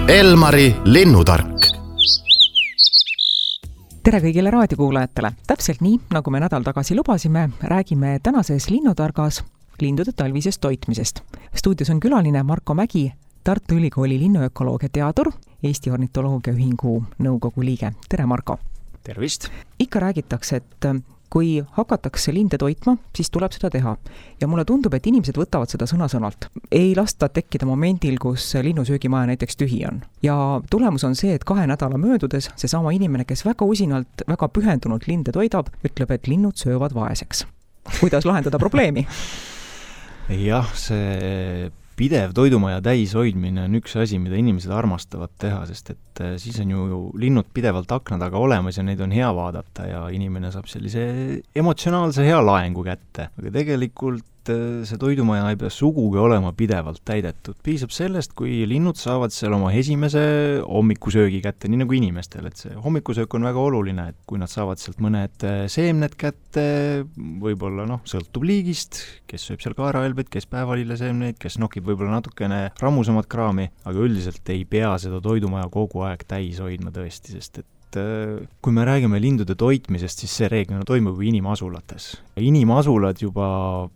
Elmari linnutark. Tere kõigile raadiokuulajatele. Täpselt nii, nagu me nädal tagasi lubasime, räägime tänases linnutargas lindude talvisest toitmisest. Stuudios on külaline Marko Mägi, Tartu Ülikooli linnuökoloogia teadur, Eesti Ornitoloogia Ühingu nõukogu liige. Tere, Marko! Tervist! Ikka räägitakse, et kui hakatakse linde toitma, siis tuleb seda teha. Ja mulle tundub, et inimesed võtavad seda sõna-sõnalt. Ei lasta tekkida momendil, kus linnusöögimaja näiteks tühi on. Ja tulemus on see, et 2 nädala möödudes seesama inimene, kes väga usinalt, väga pühendunult linde toidab, ütleb, et linnud söövad vaeseks. Kuidas lahendada probleemi? Jah, see pidev toidumaja täis hoidmine on üks asi, mida inimesed armastavad teha, sest et siis on ju linnud pidevalt akna taga olemas ja neid on hea vaadata ja inimene saab sellise emotsionaalse hea laengu kätte. Aga tegelikult see toidumaja ei pea sugugi olema pidevalt täidetud. Piisab sellest, kui linnud saavad seal oma esimese hommikusöögi kätte, nii nagu inimestel, et see hommikusöök on väga oluline, et kui nad saavad sealt mõned seemned kätte, võib-olla sõltub liigist, kes sööb seal kaeraelbed, kes päevalilleseemneid, kes nokib võib-olla natukene rammusamat kraami, aga üldiselt ei pea seda toidumaja kogu aeg täis hoidma tõesti, sest et kui me räägime lindude toitmisest, siis see reeglina toimub inimasulates. Inimasulad juba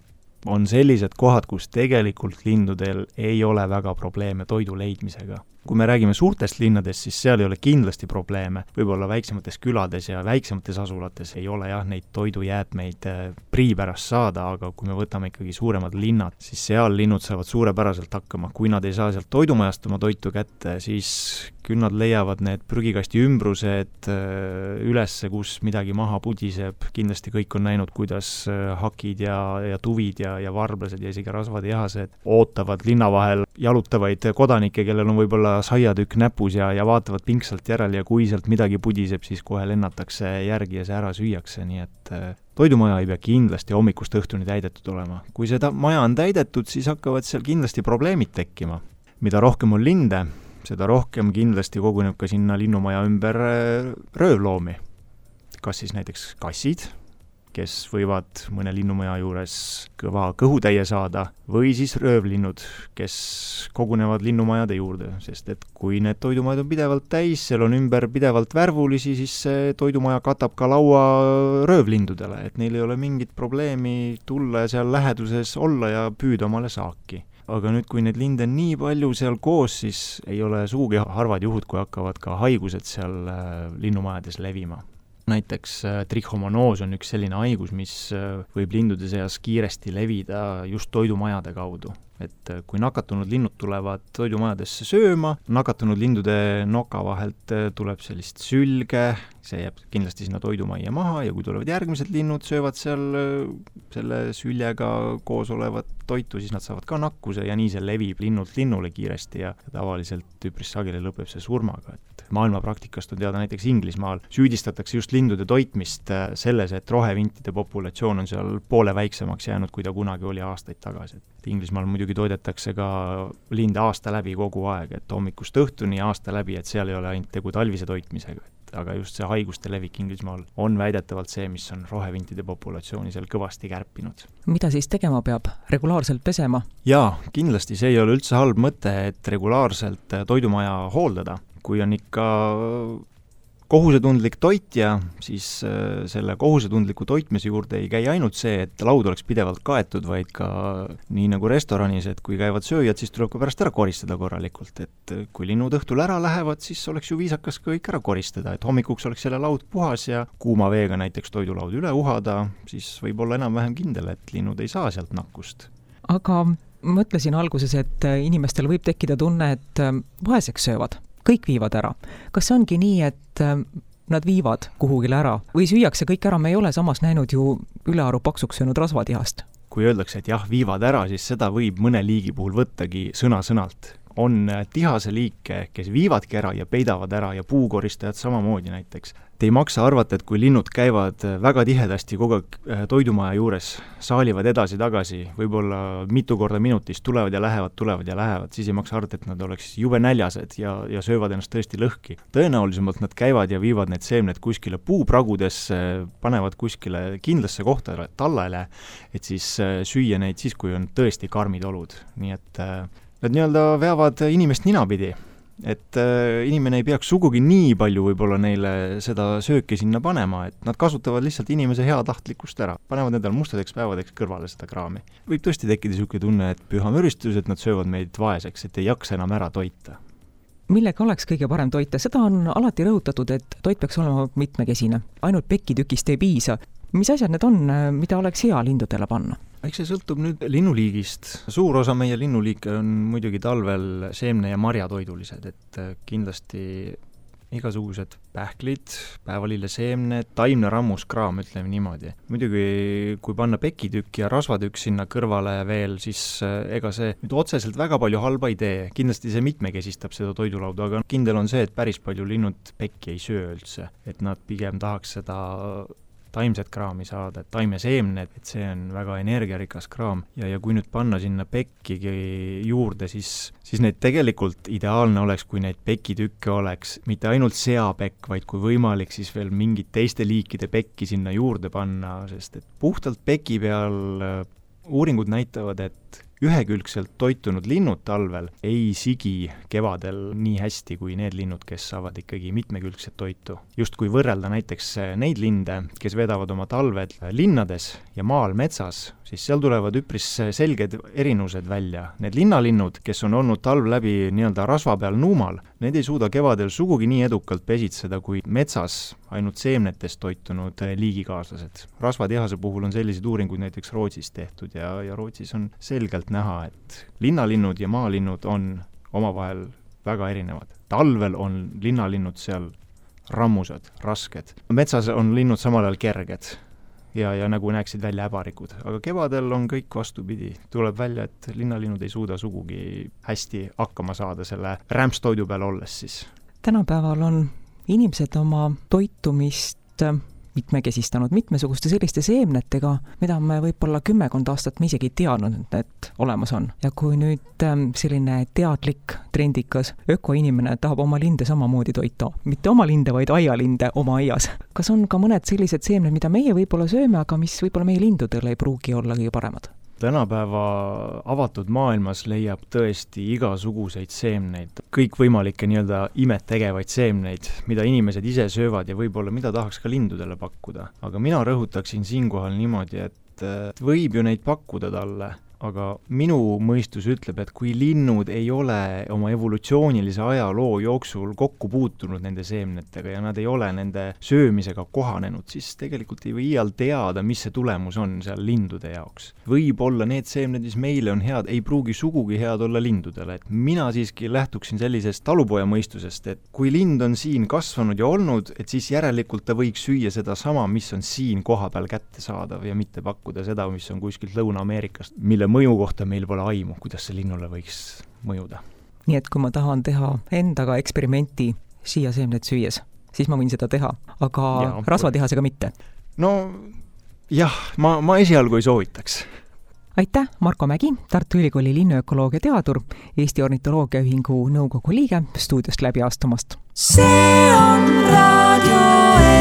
on sellised kohad, kus tegelikult lindudel ei ole väga probleeme toidu leidmisega. Kui me räägime suurtest linnadest, siis seal ei ole kindlasti probleeme. Võib-olla väiksemates külades ja väiksemates asulates ei ole neid toidujäätmeid prii pärast saada, aga kui me võtame ikkagi suuremad linnad, siis seal linnud saavad suurepäraselt hakkama. Kui nad ei saa sealt toidumajast oma toitu kätte, siis küll nad leiavad need prügikasti ümbrused ülesse, kus midagi maha pudiseb. Kindlasti kõik on näinud, kuidas hakid ja tuvid ja varblased ja isegi rasvatihased ootavad linna vahel jalutavaid kodanikke, kellel on võib-olla saiatükk näpus ja vaatavad pingsalt järele ja kui sealt midagi pudiseb, siis kohe lennatakse järgi ja see ära süüakse, nii et toidumaja ei pea kindlasti hommikust õhtuni täidetud olema. Kui seda maja on täidetud, siis hakkavad seal kindlasti probleemid tekkima. Mida rohkem on linde, seda rohkem kindlasti koguneb ka sinna linnumaja ümber röövloomi. Kas siis näiteks kassid, kes võivad mõne linnumaja juures kõva kõhutäie saada, või siis röövlinnud, kes kogunevad linnumajade juurde, sest et kui need toidumajad on pidevalt täis, seal on ümber pidevalt värvulisi, siis see toidumaja katab ka laua röövlindudele, et neil ei ole mingit probleemi tulla ja seal läheduses olla ja püüda omale saaki. Aga nüüd, kui need linde on nii palju seal koos, siis ei ole sugugi harvad juhud, kui hakkavad ka haigused seal linnumajades levima. Näiteks trichomonoos on üks selline haigus, mis võib lindude seas kiiresti levida just toidumajade kaudu. Et kui nakatunud linnud tulevad toidumajadesse sööma, nakatunud lindude noka vahelt tuleb sellist sülge, see jääb kindlasti sinna toidumajja maha ja kui tulevad järgmised linnud, söövad seal selle süljega koos olevat toitu, siis nad saavad ka nakkuse ja nii see levib linnult linnule kiiresti ja tavaliselt üpris sageli lõpeb see surmaga. Et maailma praktikast on teada näiteks Inglismaal süüdistatakse just lindude toitmist selles, et rohevintide populatsioon on seal poole väiksemaks jäänud, kui ta kunagi oli aastaid tagasi. Et Inglismaal muidugi toidetakse ka linde aasta läbi kogu aeg, et hommikust õhtuni aasta läbi, et seal ei ole ainult tegu talvise toitmisega. Aga just see haiguste levik Inglismaal on väidetavalt see, mis on rohevintide populatsiooni seal kõvasti kärpinud. Mida siis tegema peab? Regulaarselt pesema? Jaa, kindlasti see ei ole üldse halb mõte, et regulaarselt toidumaja hooldada. Kui on ikka kohusetundlik toitja, siis selle kohusetundliku toitmise juurde ei käi ainult see, et laud oleks pidevalt kaetud, vaid ka nii nagu restoranis, et kui käivad sööjad, siis tuleb ka pärast ära koristada korralikult. Et kui linnud õhtul ära lähevad, siis oleks ju viisakas kõik ära koristada, et hommikuks oleks selle laud puhas ja kuuma veega näiteks toidulaud üle uhada, siis võib olla enam-vähem kindel, et linnud ei saa sealt nakkust. Aga mõtlesin alguses, et inimestel võib tekkida tunne, et vaeseks söövad. Kõik viivad ära. Kas see ongi nii, et nad viivad kuhugile ära või süüakse kõik ära? Me ei ole samas näinud ju ülearu paksuks söönud rasvatihast. Kui öeldakse, et jah, viivad ära, siis seda võib mõne liigi puhul võttagi sõna-sõnalt. On tihase liike, kes viivadki ära ja peidavad ära ja puukoristajad samamoodi näiteks. Te ei maksa arvata, et kui linnud käivad väga tihedasti kogu aeg toidumaja juures, saalivad edasi-tagasi, võib-olla mitu korda minutis, tulevad ja lähevad, siis ei maksa arvata, et nad oleks jube näljased ja söövad ennast tõesti lõhki. Tõenäolisemalt nad käivad ja viivad need seemned kuskile puupragudesse, panevad kuskile kindlasse kohta tallele, et siis süüa neid siis, kui on tõesti karmid olud. Nii et nad nii-öelda veavad inimest ninapidi et inimene ei peaks sugugi nii palju võib-olla neile seda sööki sinna panema, et nad kasutavad lihtsalt inimese heatahtlikkust ära, panevad endale mustadeks päevadeks kõrvale seda kraami. Võib tõesti tekkida niisugune tunne, et püha müristus, et nad söövad meid vaeseks, et ei jaksa enam ära toita. Millega oleks kõige parem toita? Seda on alati rõhutatud, et toit peaks olema mitmekesine. Ainult pekitükist ei piisa. Mis asjad need on, mida oleks hea lindudele panna? Eks see sõltub nüüd linnuliigist. Suur osa meie linnuliike on muidugi talvel seemne- ja marjatoidulised, et kindlasti igasugused pähklid, päevalilleseemned, taimne rammuskraam, ütleme niimoodi. Muidugi, kui panna pekitükk ja rasvatükk sinna kõrvale veel, siis ega see nüüd otseselt väga palju halba ei tee. Kindlasti see mitmekesistab seda toidulauda, aga kindel on see, et päris palju linnud pekki ei söö üldse. Et nad pigem tahaks seda taimset kraami saada, et taimeseemned, et see on väga energiarikas kraam ja kui nüüd panna sinna pekkigi juurde, siis need tegelikult ideaalne oleks, kui neid pekitükke oleks mitte ainult seapekk, vaid kui võimalik, siis veel mingid teiste liikide pekki sinna juurde panna, sest et puhtalt peki peal uuringud näitavad, et ühekülgselt toitunud linnud talvel ei sigi kevadel nii hästi kui need linnud, kes saavad ikkagi mitmekülgset toitu. Just kui võrrelda näiteks neid linde, kes vedavad oma talved linnades ja maal metsas, siis seal tulevad üpris selged erinused välja. Need linnalinnud, kes on olnud talv läbi nii-öelda rasva peal nuumal, need ei suuda kevadel sugugi nii edukalt pesitseda kui metsas ainult seemnetest toitunud liigikaaslased. Rasvatihase puhul on selliseid uuringuid näiteks Rootsis tehtud ja Rootsis on selgelt näha, et linnalinnud ja maalinnud on omavahel väga erinevad. Talvel on linnalinnud seal rammusad, rasked. Metsas on linnud samal ajal kerged ja nagu näeksid välja äbarikud. Aga kevadel on kõik vastupidi. Tuleb välja, et linnalinnud ei suuda sugugi hästi hakkama saada selle rämpstoidu peal olles siis. Tänapäeval on inimesed oma toitumist mitmekesistanud mitmesuguste selliste seemnetega, mida me võib-olla 10 aastat me isegi ei teadnud, et olemas on. Ja kui nüüd selline teadlik, trendikas ökoinimene tahab oma linde samamoodi toita, mitte oma linde, vaid aialinde oma aias. Kas on ka mõned sellised seemned, mida meie võib-olla sööme, aga mis võib-olla meie lindudele ei pruugi olla kõige paremad? Tänapäeva avatud maailmas leiab tõesti igasuguseid seemneid, kõikvõimalikke nii-öelda imet tegevaid seemneid, mida inimesed ise söövad ja võib-olla mida tahaks ka lindudele pakkuda. Aga mina rõhutaksin siinkohal niimoodi, et võib ju neid pakkuda talle, aga minu mõistus ütleb, et kui linnud ei ole oma evolutsioonilise ajaloo jooksul kokku puutunud nende seemnetega ja nad ei ole nende söömisega kohanenud, siis tegelikult ei või iial teada, mis see tulemus on seal lindude jaoks. Võib-olla need seemned, mis meile on head, ei pruugi sugugi head olla lindudele. Et mina siiski lähtuksin sellisest talupoja mõistusest, et kui lind on siin kasvanud ja olnud, et siis järelikult ta võiks süüa seda sama, mis on siin kohapeal kättesaadav ja mitte pakkuda seda, mis on kuskilt Lõuna-Ameerikast, mille mõju kohta meil pole aimu, kuidas see linnule võiks mõjuda. Nii et kui ma tahan teha endaga eksperimenti siiaseemnet süües, siis ma võin seda teha, aga rasvatihasega mitte. No jah, ma esialgu ei soovitaks. Aitäh, Marko Mägi, Tartu Ülikooli linnuökoloogia teadur, Eesti Ornitoloogiaühingu nõukogu liige stuudiost läbi astumast. See on raadio